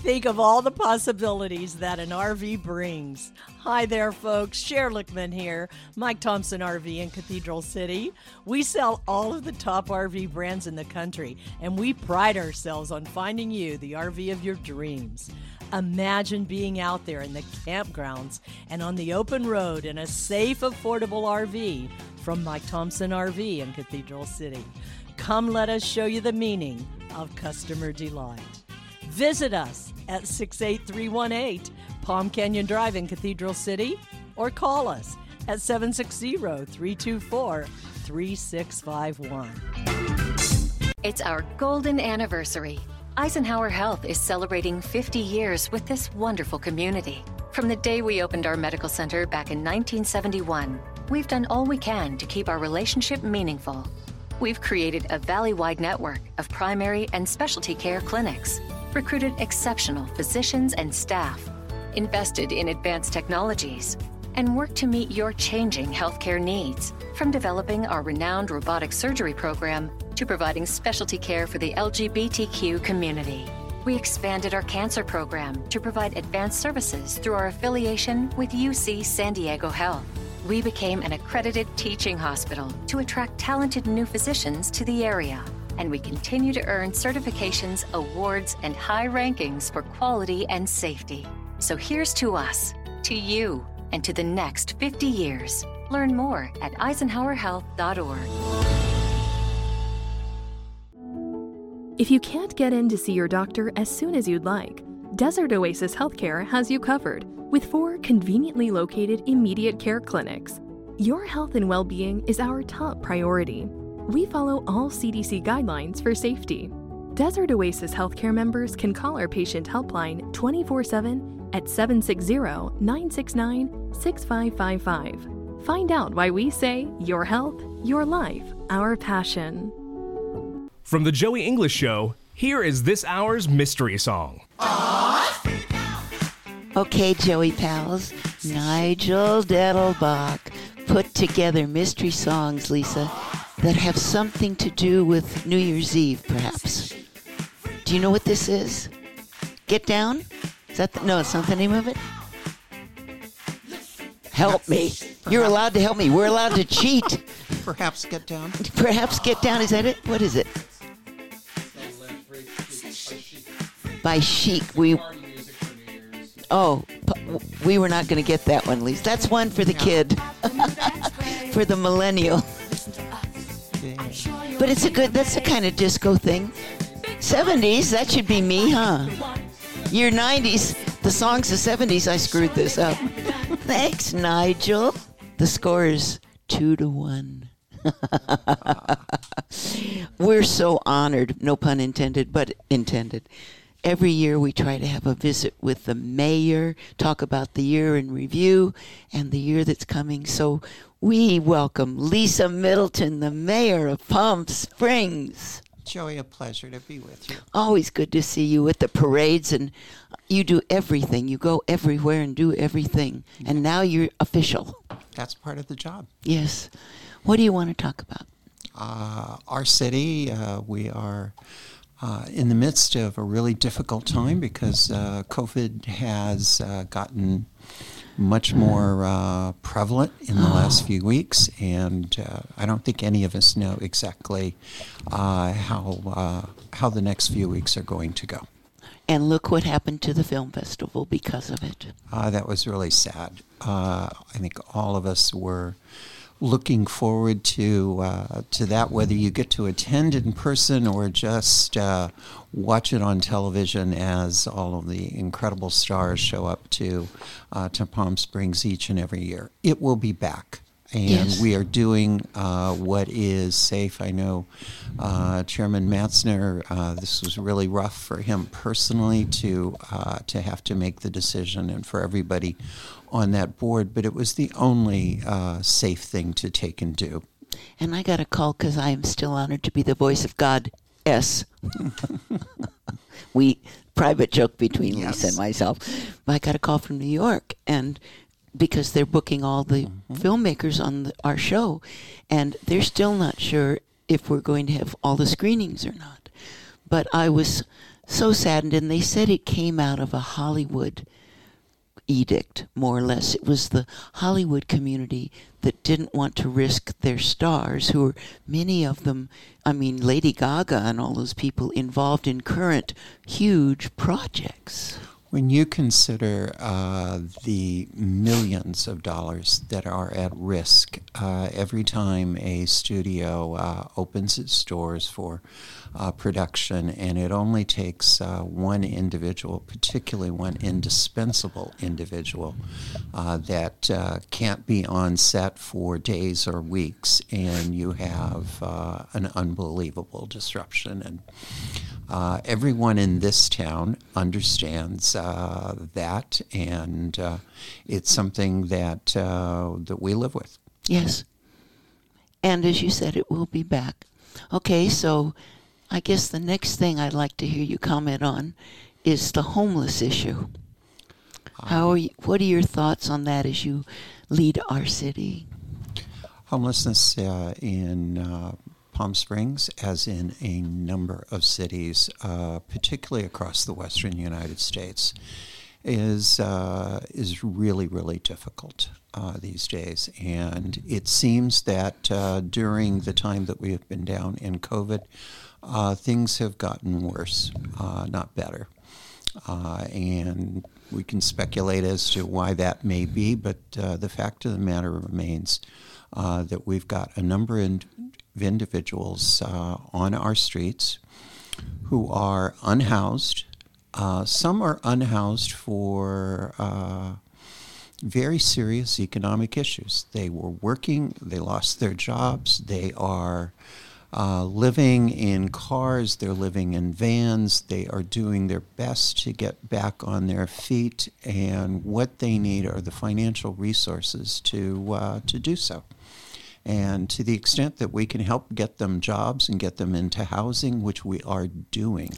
think of all the possibilities that an RV brings. Hi there, folks. Cher Lickman here, Mike Thompson RV in Cathedral City. We sell all of the top RV brands in the country, and we pride ourselves on finding you the RV of your dreams. Imagine being out there in the campgrounds and on the open road in a safe, affordable RV from Mike Thompson RV in Cathedral City. Come let us show you the meaning of customer delight. Visit us at 68318 Palm Canyon Drive in Cathedral City or call us at 760-324-3651. It's our golden anniversary. Eisenhower Health is celebrating 50 years with this wonderful community. From the day we opened our medical center back in 1971, we've done all we can to keep our relationship meaningful. We've created a valley-wide network of primary and specialty care clinics, recruited exceptional physicians and staff, invested in advanced technologies, and worked to meet your changing healthcare needs, from developing our renowned robotic surgery program to providing specialty care for the LGBTQ community. We expanded our cancer program to provide advanced services through our affiliation with UC San Diego Health. We became an accredited teaching hospital to attract talented new physicians to the area. And we continue to earn certifications, awards, and high rankings for quality and safety. So here's to us, to you, and to the next 50 years. Learn more at eisenhowerhealth.org. If you can't get in to see your doctor as soon as you'd like, Desert Oasis Healthcare has you covered with 4 conveniently located immediate care clinics. Your health and well-being is our top priority. We follow all CDC guidelines for safety. Desert Oasis Healthcare members can call our patient helpline 24/7 at 760-969-6555. Find out why we say your health, your life, our passion. From the Joey English Show, here is this hour's mystery song. Okay, Joey pals, Nigel Dettelbach put together mystery songs, Lisa, that have something to do with New Year's Eve, perhaps. Do you know what this is? Get Down? Is that no, it's not the name of it? Help me. You're allowed to help me. We're allowed to cheat. Perhaps Get Down. Perhaps Get Down. Is that it? What is it? By Chic. We were not going to get that one, Lisa. That's one for the kid. For the millennial. But that's a kind of disco thing. 70s, that should be me, huh? Your 90s, the songs of 70s, I screwed this up. Thanks, Nigel. The score is 2-1. We're so honored, no pun intended, but intended. Every year we try to have a visit with the mayor, talk about the year in review and the year that's coming. So we welcome Lisa Middleton, the mayor of Palm Springs. Joey, a pleasure to be with you. Always good to see you at the parades, and you do everything. You go everywhere and do everything. And now you're official. That's part of the job. Yes. What do you want to talk about? Our city, we are in the midst of a really difficult time because COVID has gotten much more prevalent in the last few weeks, and I don't think any of us know exactly how the next few weeks are going to go. And look what happened to the film festival because of it. That was really sad. I think all of us were looking forward to that, whether you get to attend in person or just watch it on television as all of the incredible stars show up to Palm Springs each and every year. It will be back. And yes, we are doing what is safe. I know Chairman Matzner, this was really rough for him personally to have to make the decision, and for everybody on that board, but it was the only safe thing to take and do. And I got a call because I am still honored to be the voice of God. We private joke between Lisa and myself. I got a call from New York, and because they're booking all the filmmakers on our show, and they're still not sure if we're going to have all the screenings or not. But I was So saddened, and they said it came out of a Hollywood edict, more or less. It was the Hollywood community that didn't want to risk their stars, who are many of them, I mean, Lady Gaga and all those people involved in current huge projects. When you consider the millions of dollars that are at risk every time a studio opens its doors for production, and it only takes one individual, particularly one indispensable individual, that can't be on set for days or weeks, and you have an unbelievable disruption. And everyone in this town understands that, and it's something that that we live with. Yes. And as you said, it will be back. Okay, so I guess the next thing I'd like to hear you comment on is the homeless issue. What are your thoughts on that as you lead our city? Homelessness in Palm Springs, as in a number of cities, particularly across the western United States, is really, really difficult these days. And it seems that during the time that we have been down in COVID, things have gotten worse, not better. And we can speculate as to why that may be, but the fact of the matter remains that we've got a number of individuals on our streets who are unhoused. Some are unhoused for very serious economic issues. They were working, they lost their jobs, they are living in cars, they're living in vans, they are doing their best to get back on their feet, and what they need are the financial resources to do so. And to the extent that we can help get them jobs and get them into housing, which we are doing,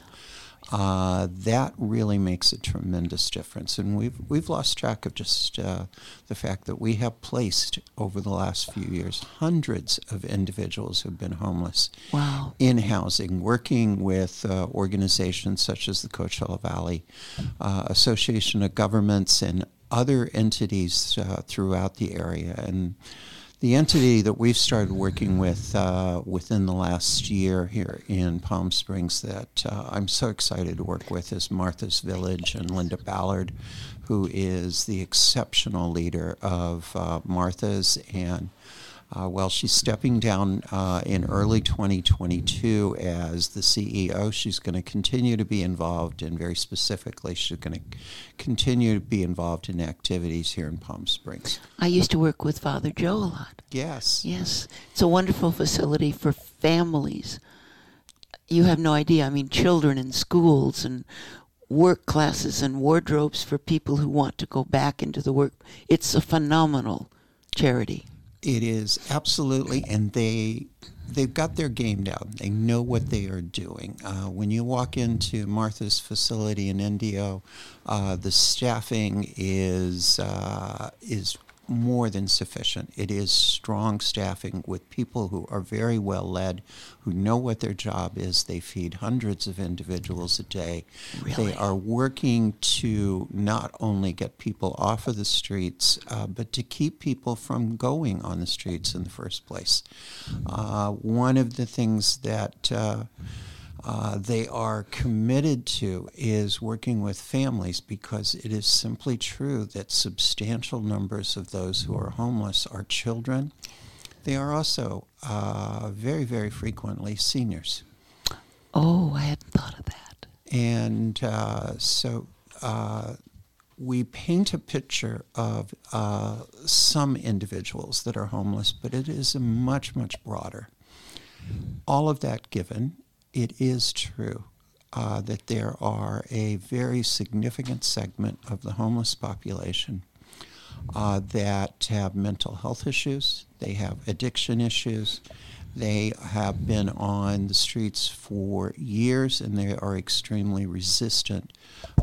that really makes a tremendous difference. And we've lost track of just the fact that we have placed over the last few years hundreds of individuals who've been homeless. Wow. In housing, working with organizations such as the Coachella Valley Association of Governments and other entities throughout the area. And the entity that we've started working with within the last year here in Palm Springs that I'm so excited to work with is Martha's Village, and Linda Ballard, who is the exceptional leader of Martha's. And while she's stepping down in early 2022 as the CEO, she's going to continue to be involved, and very specifically, she's going to continue to be involved in activities here in Palm Springs. I used to work with Father Joe a lot. Yes. Yes. It's a wonderful facility for families. You have no idea. I mean, children in schools and work classes and wardrobes for people who want to go back into the work. It's a phenomenal charity. It is, absolutely, and they've got their game down. They know what they are doing. When you walk into Martha's facility in Indio, the staffing is more than sufficient. It is strong staffing with people who are very well led, who know what their job is. They feed hundreds of individuals a day. Really? They are working to not only get people off of the streets, but to keep people from going on the streets in the first place. One of the things that they are committed to is working with families, because it is simply true that substantial numbers of those who are homeless are children. They are also very, very frequently seniors. Oh, I hadn't thought of that. And so we paint a picture of some individuals that are homeless, but it is a much, much broader. All of that given, it is true that there are a very significant segment of the homeless population that have mental health issues, they have addiction issues, they have been on the streets for years, and they are extremely resistant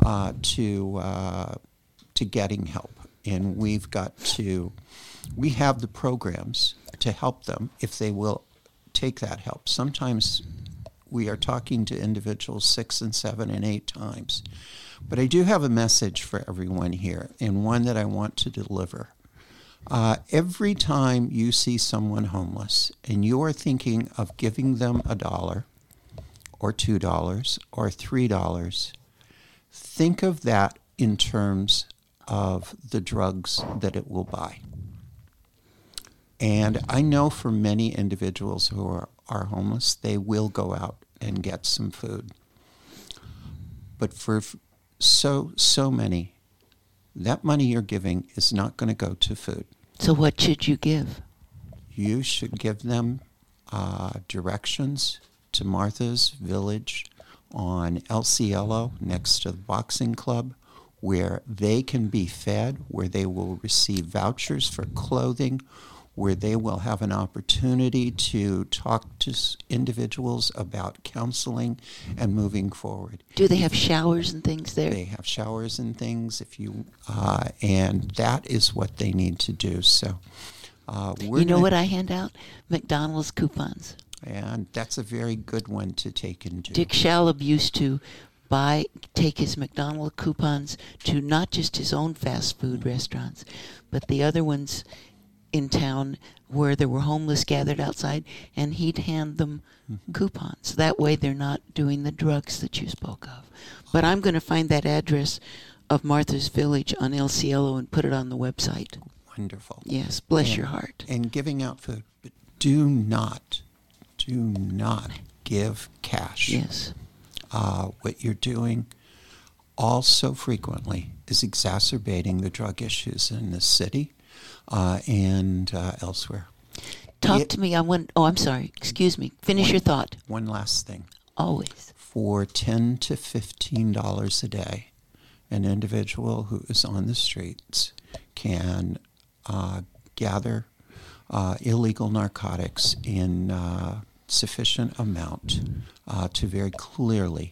to getting help. And we have the programs to help them if they will take that help. Sometimes we are talking to individuals 6 and 7 and 8 times. But I do have a message for everyone here, and one that I want to deliver. Every time you see someone homeless and you are thinking of giving them $1 or $2 or $3, think of that in terms of the drugs that it will buy. And I know for many individuals who are homeless, they will go out and get some food. But for so many, that money you're giving is not going to go to food. So what should you give? You should give them directions to Martha's Village on El Cielo next to the boxing club, where they can be fed, where they will receive vouchers for clothing, where they will have an opportunity to talk to individuals about counseling and moving forward. Do they have showers and things there? They have showers and things, and that is what they need to do. So, you know what I hand out? McDonald's coupons. And that's a very good one to take and do. Dick Shalab used to take his McDonald's coupons to not just his own fast food restaurants, but the other ones in town where there were homeless gathered outside, and he'd hand them coupons. That way they're not doing the drugs that you spoke of. But I'm going to find that address of Martha's Village on El Cielo and put it on the website. Wonderful. Yes, bless your heart. And giving out food, but do not give cash. Yes. What you're doing also frequently is exacerbating the drug issues in this city and elsewhere. Talk to me. I'm sorry. Excuse me. Finish your thought. One last thing. Always. For $10 to $15 a day, an individual who is on the streets can gather illegal narcotics in sufficient amount to very clearly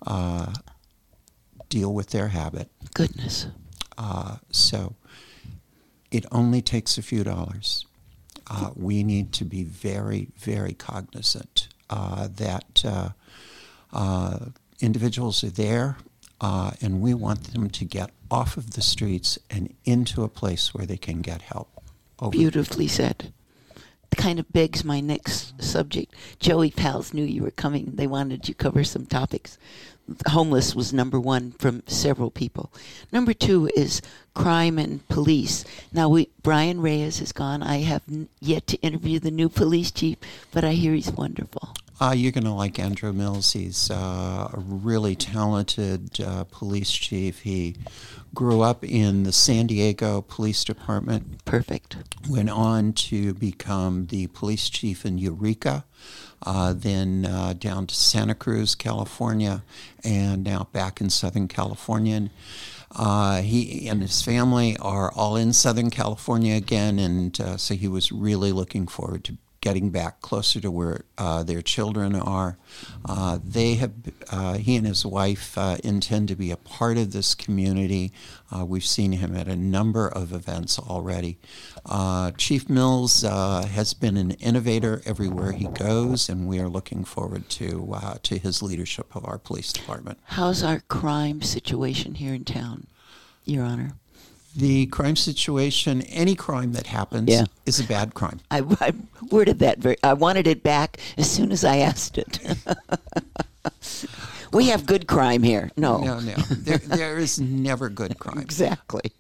deal with their habit. Goodness. So it only takes a few dollars. We need to be very, very cognizant that individuals are there, and we want them to get off of the streets and into a place where they can get help. Beautifully said. It kind of begs my next subject. Joey Pals knew you were coming. They wanted you to cover some topics. Homeless was number one from several people. Number two is crime and police. Now, Brian Reyes is gone. I have yet to interview the new police chief, but I hear he's wonderful. You're going to like Andrew Mills. He's a really talented police chief. He grew up in the San Diego Police Department. Perfect. Went on to become the police chief in Eureka, then down to Santa Cruz, California, and now back in Southern California. He and his family are all in Southern California again, and so he was really looking forward to getting back closer to where their children are. He and his wife intend to be a part of this community. We've seen him at a number of events already. Chief Mills has been an innovator everywhere he goes, and we are looking forward to his leadership of our police department. How's our crime situation here in town, Your Honor? The crime situation, any crime that happens is a bad crime. I worded that I wanted it back as soon as I asked it. We have good crime here. No. There is never good crime. Exactly.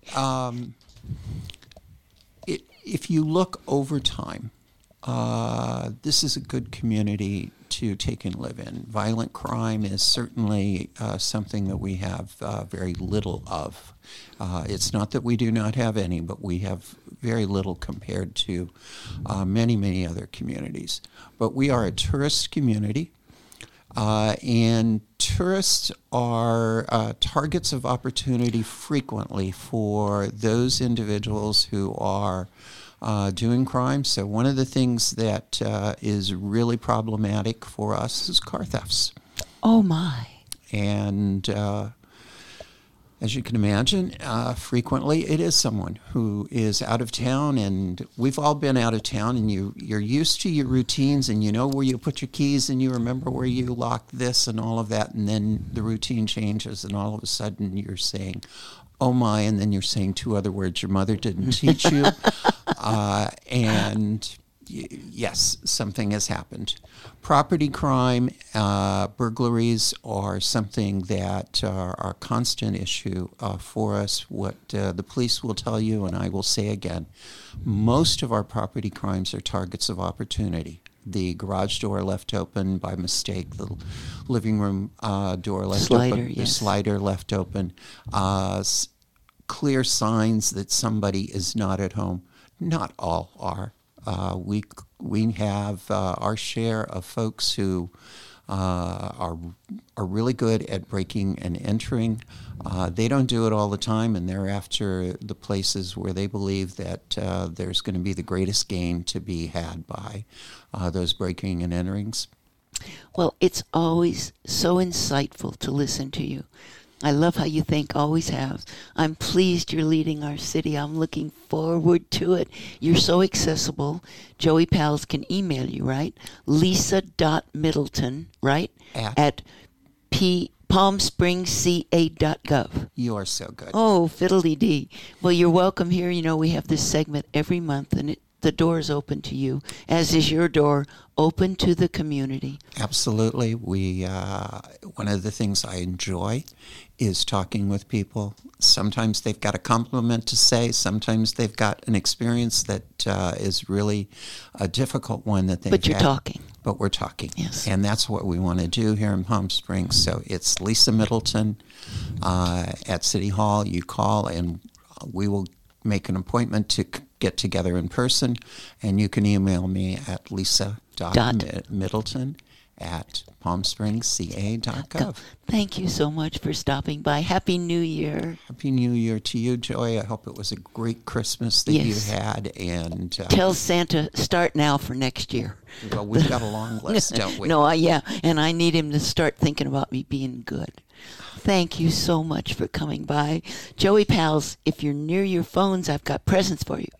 If you look over time, this is a good community to take and live in. Violent crime is certainly something that we have very little of. It's not that we do not have any, but we have very little compared to many, many other communities. But we are a tourist community, and tourists are targets of opportunity frequently for those individuals who are doing crime. So one of the things that is really problematic for us is car thefts. Oh, my. And As you can imagine, frequently it is someone who is out of town, and we've all been out of town, and you're used to your routines, and you know where you put your keys, and you remember where you locked this and all of that, and then the routine changes, and all of a sudden you're saying, oh my, and then you're saying two other words your mother didn't teach you, and yes, something has happened. Property crime, burglaries are something that are a constant issue for us. What the police will tell you, and I will say again, most of our property crimes are targets of opportunity. The garage door left open by mistake, the living room door left open, Yes. the slider left open, clear signs that somebody is not at home. Not all are. We have our share of folks who are really good at breaking and entering. They don't do it all the time, and they're after the places where they believe that there's going to be the greatest gain to be had by those breaking and enterings. Well, it's always so insightful to listen to you. I love how you think, always have. I'm pleased you're leading our city. I'm looking forward to it. You're so accessible. Joey Pals can email you, right? Lisa.Middleton, right? At palmspringsca.gov. You are so good. Oh, fiddly-dee. Well, you're welcome here. You know, we have this segment every month, and the door is open to you, as is your door open to the community. Absolutely. One of the things I enjoy is talking with people. Sometimes they've got a compliment to say. Sometimes they've got an experience that is really a difficult one that they've had. But you're talking. But we're talking. Yes. And that's what we want to do here in Palm Springs. So it's Lisa Middleton at City Hall. You call, and we will make an appointment to get together in person, and you can email me at lisa.middleton@palmspringsca.gov. Thank you so much for stopping by. Happy New Year. Happy New Year to you, Joy. I hope it was a great Christmas that Yes. you had. And Tell Santa, start now for next year. well, we've got a long list, don't we? No, yeah, and I need him to start thinking about me being good. Thank you so much for coming by. Joey Pals, if you're near your phones, I've got presents for you.